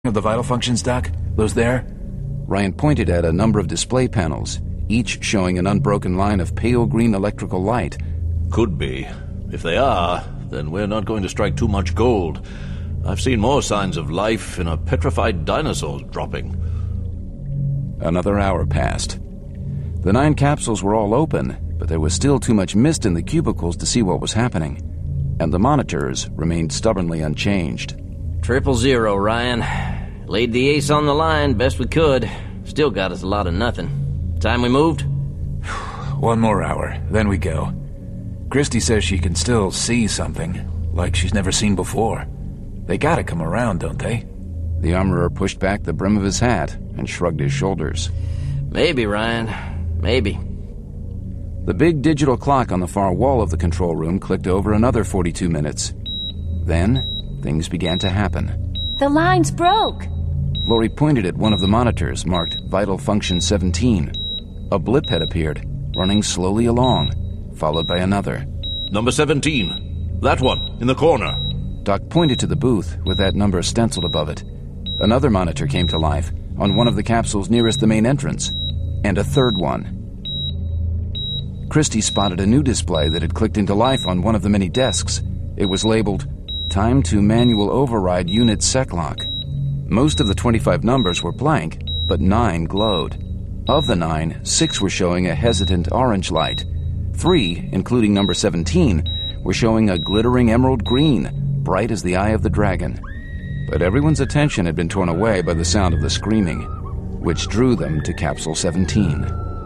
of the vital functions, Doc? Those there? Ryan pointed at a number of display panels, each showing an unbroken line of pale green electrical light. Could be. If they are, then we're not going to strike too much gold. I've seen more signs of life in a petrified dinosaur's dropping. Another hour passed. The 9 capsules were all open, but there was still too much mist in the cubicles to see what was happening, and the monitors remained stubbornly unchanged. 000, Ryan. Laid the ace on the line best we could. Still got us a lot of nothing. Time we moved? 1 more hour, then we go. Christy says she can still see something, like she's never seen before. They gotta come around, don't they? The armorer pushed back the brim of his hat and shrugged his shoulders. Maybe, Ryan. Maybe. The big digital clock on the far wall of the control room clicked over another 42 minutes. Then, things began to happen. The lines broke. Lori pointed at one of the monitors marked Vital Function 17. A blip had appeared, running slowly along, followed by another. Number 17. That one, in the corner. Doc pointed to the booth with that number stenciled above it. Another monitor came to life on one of the capsules nearest the main entrance, and a third one. Christy spotted a new display that had clicked into life on one of the many desks. It was labeled, Time to Manual Override Unit Seclock. Most of the 25 numbers were blank, but 9 glowed. Of the 9, 6 were showing a hesitant orange light. 3, including number 17, were showing a glittering emerald green, bright as the eye of the dragon. But everyone's attention had been torn away by the sound of the screaming, which drew them to Capsule 17.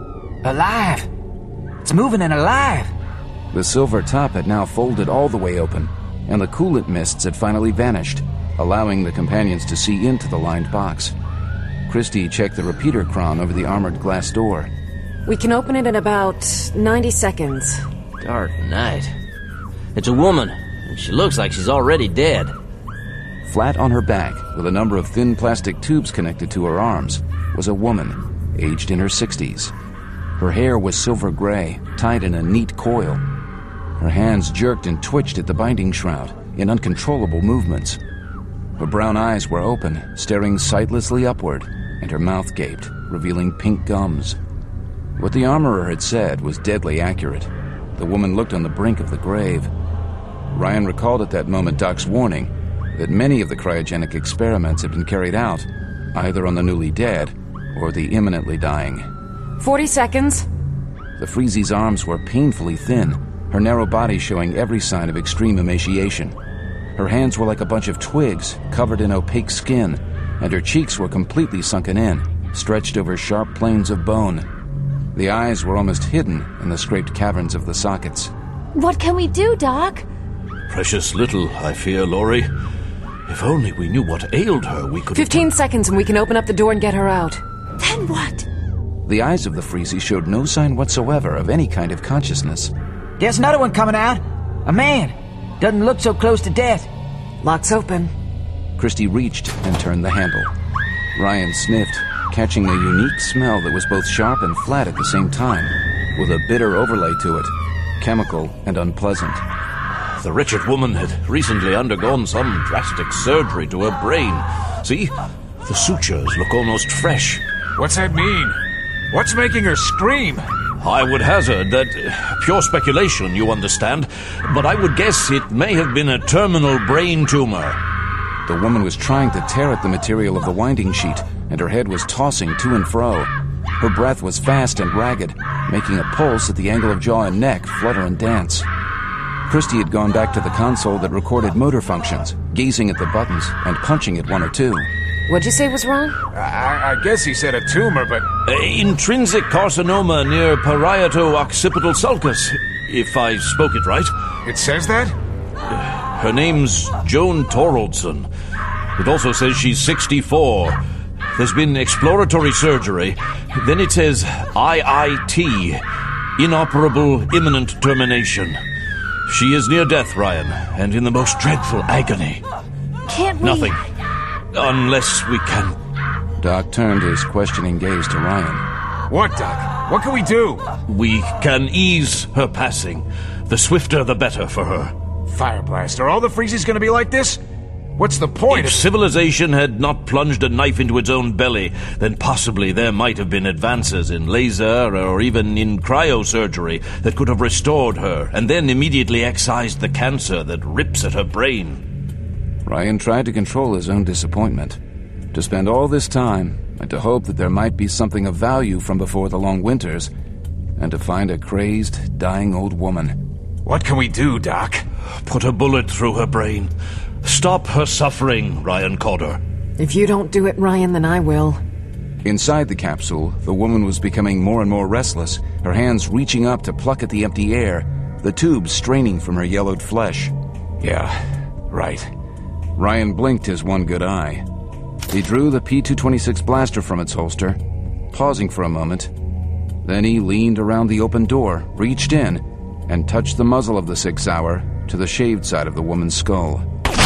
Alive! It's moving and alive! The silver top had now folded all the way open, and the coolant mists had finally vanished, allowing the companions to see into the lined box. Christy checked the repeater cron over the armored glass door. We can open it in about 90 seconds. Dark night. It's a woman, and she looks like she's already dead. Flat on her back, with a number of thin plastic tubes connected to her arms, was a woman, aged in her 60s. Her hair was silver gray, tied in a neat coil. Her hands jerked and twitched at the binding shroud in uncontrollable movements. Her brown eyes were open, staring sightlessly upward, and her mouth gaped, revealing pink gums. What the armorer had said was deadly accurate. The woman looked on the brink of the grave. Ryan recalled at that moment Doc's warning that many of the cryogenic experiments had been carried out, either on the newly dead or the imminently dying. 40 seconds. The Freezy's arms were painfully thin, her narrow body showing every sign of extreme emaciation. Her hands were like a bunch of twigs, covered in opaque skin, and her cheeks were completely sunken in, stretched over sharp planes of bone. The eyes were almost hidden in the scraped caverns of the sockets. What can we do, Doc? Precious little, I fear, Lori. If only we knew what ailed her, we could... 15 seconds and we can open up the door and get her out. Then what? The eyes of the Freezy showed no sign whatsoever of any kind of consciousness. There's another one coming out. A man. Doesn't look so close to death. Lock's open. Christy reached and turned the handle. Ryan sniffed, catching a unique smell that was both sharp and flat at the same time, with a bitter overlay to it, chemical and unpleasant. The wretched woman had recently undergone some drastic surgery to her brain. See? The sutures look almost fresh. What's that mean? What's making her scream? I would hazard that... pure speculation, you understand. But I would guess it may have been a terminal brain tumor. The woman was trying to tear at the material of the winding sheet, and her head was tossing to and fro. Her breath was fast and ragged, making a pulse at the angle of jaw and neck flutter and dance. Christy had gone back to the console that recorded motor functions, gazing at the buttons and punching at one or two. What'd you say was wrong? I guess he said a tumor, but... Intrinsic carcinoma near parieto-occipital sulcus, if I spoke it right. It says that? Her name's Joan Toraldson. It also says she's 64. There's been exploratory surgery. Then it says IIT, inoperable imminent termination. She is near death, Ryan, and in the most dreadful agony. Can't we... Nothing. Unless we can... Doc turned his questioning gaze to Ryan. What, Doc? What can we do? We can ease her passing. The swifter, the better for her. Fire blast. Are all the Freezies gonna be like this? What's the point? If civilization had not plunged a knife into its own belly, then possibly there might have been advances in laser or even in cryosurgery that could have restored her and then immediately excised the cancer that rips at her brain. Ryan tried to control his own disappointment. To spend all this time and to hope that there might be something of value from before the long winters, and to find a crazed, dying old woman. What can we do, Doc? Put a bullet through her brain. Stop her suffering, Ryan Corder. If you don't do it, Ryan, then I will. Inside the capsule, the woman was becoming more and more restless, her hands reaching up to pluck at the empty air, the tubes straining from her yellowed flesh. Yeah, right. Ryan blinked his one good eye. He drew the P-226 blaster from its holster, pausing for a moment. Then he leaned around the open door, reached in, and touched the muzzle of the 6 Hour to the shaved side of the woman's skull.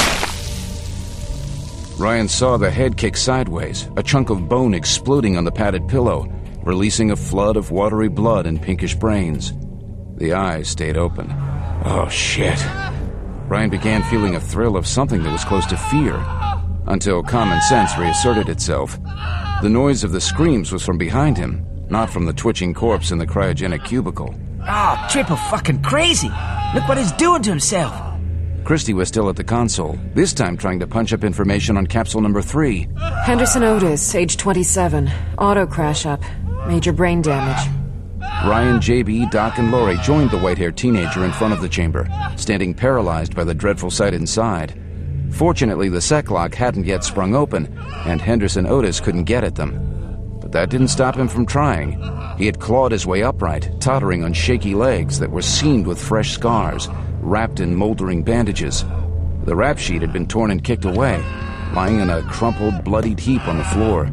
Ryan saw the head kick sideways, a chunk of bone exploding on the padded pillow, releasing a flood of watery blood and pinkish brains. The eyes stayed open. Oh, shit. Ryan began feeling a thrill of something that was close to fear, until common sense reasserted itself. The noise of the screams was from behind him, not from the twitching corpse in the cryogenic cubicle. Oh, triple fucking crazy. Look what he's doing to himself. Christie was still at the console, this time trying to punch up information on capsule number 3. Henderson Otis, age 27. Auto crash up. Major brain damage. Ryan, JB, Doc, and Laurie joined the white-haired teenager in front of the chamber, standing paralyzed by the dreadful sight inside. Fortunately, the sec lock hadn't yet sprung open, and Henderson Otis couldn't get at them. But that didn't stop him from trying. He had clawed his way upright, tottering on shaky legs that were seamed with fresh scars, wrapped in moldering bandages. The rap sheet had been torn and kicked away, lying in a crumpled, bloodied heap on the floor.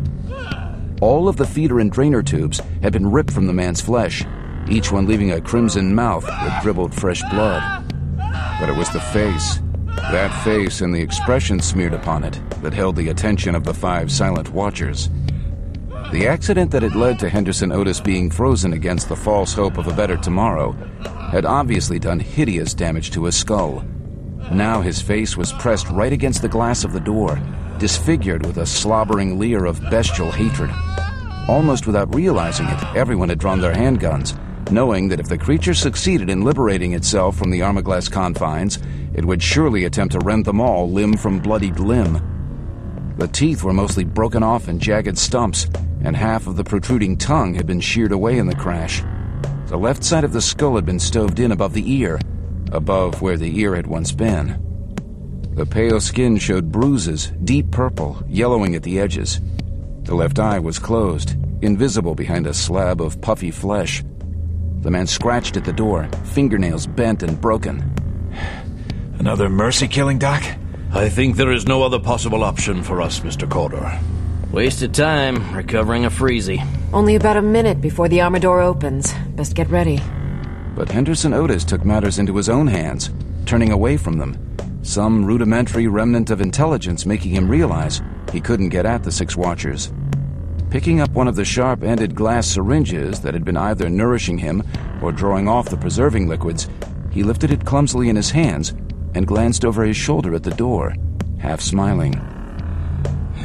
All of the feeder and drainer tubes had been ripped from the man's flesh, each one leaving a crimson mouth that dribbled fresh blood. But it was the face, that face and the expression smeared upon it, that held the attention of the 5 silent watchers. The accident that had led to Henderson Otis being frozen against the false hope of a better tomorrow had obviously done hideous damage to his skull. Now his face was pressed right against the glass of the door, disfigured with a slobbering leer of bestial hatred. Almost without realizing it, everyone had drawn their handguns, knowing that if the creature succeeded in liberating itself from the Armaglass confines, it would surely attempt to rend them all limb from bloodied limb. The teeth were mostly broken off in jagged stumps, and half of the protruding tongue had been sheared away in the crash. The left side of the skull had been stoved in above the ear, above where the ear had once been. The pale skin showed bruises, deep purple, yellowing at the edges. The left eye was closed, invisible behind a slab of puffy flesh. The man scratched at the door, fingernails bent and broken. Another mercy killing, Doc? I think there is no other possible option for us, Mr. Corder. Wasted time recovering a freezy. Only about a minute before the armor door opens. Best get ready. But Henderson Otis took matters into his own hands, turning away from them, some rudimentary remnant of intelligence making him realize he couldn't get at the 6 watchers. Picking up one of the sharp-ended glass syringes that had been either nourishing him or drawing off the preserving liquids, he lifted it clumsily in his hands and glanced over his shoulder at the door, half smiling.